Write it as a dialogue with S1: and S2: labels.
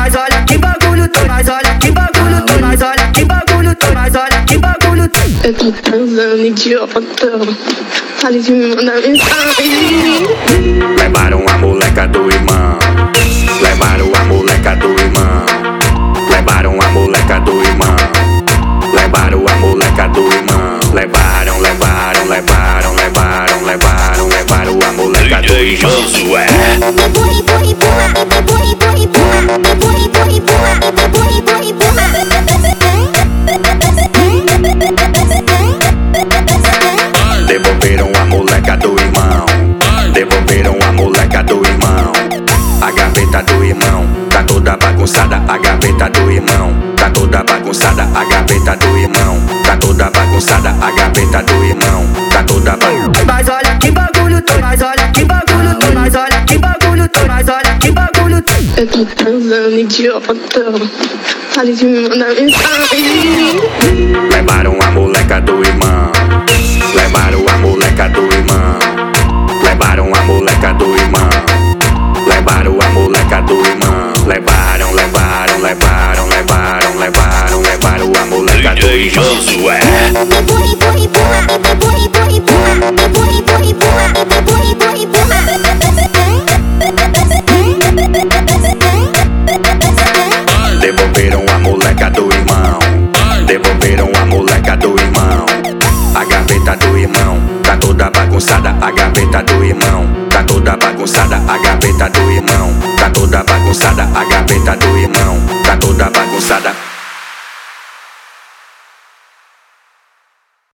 S1: mas olha que bagulho, mas olha que bagulho, mas olha que bagulho, mas olha que bagulho.
S2: Eu tô transando, idiota. Fale de me mandar mensagem.
S3: Levaram a moleca do irmão. Levaram a moleca do irmão. Levaram a moleca do irmão. Levaram a moleca do irmão. Levaram, levaram, levaram, levaram, levaram, levaram a moleca do irmão. Josué.
S4: Empurra, empurra, empurra, empurra, empurra, empurra, empurra, empurra, empurra, empurra, empurra, empurra.
S3: Devolveram a moleca do irmão. Devolveram a moleca do irmão. A gaveta do irmão tá toda bagunçada. A gaveta do irmão tá toda bagunçada. A gaveta do irmão tá toda bagunçada. A gaveta do irmão tá toda bagunçada.
S1: Mas olha que bagulho, mas olha que bagulho, mas olha que bagulho, mas olha que bagulho.
S2: Eu tô transando, idiota. Fale de me mandar mensagem.
S3: Levaram a moleca do irmão. Levaram a moleca do irmão. Levaram a moleca do irmão. Levaram a moleca do irmão. Levaram, levaram, levaram, levaram, levaram, levaram a moleca do irmão. Josué.
S4: Empurra, empurra, empurra, empurra, empurra, empurra, empurra, empurra, empurra, empurra, empurra, empurra.
S3: Devolveram a moleca do irmão. Devolveram a moleca do irmão. A gaveta do irmão tá toda bagunçada. A gaveta do irmão tá toda bagunçada. A gaveta do irmão tá toda bagunçada. A gaveta do irmão tá toda bagunçada.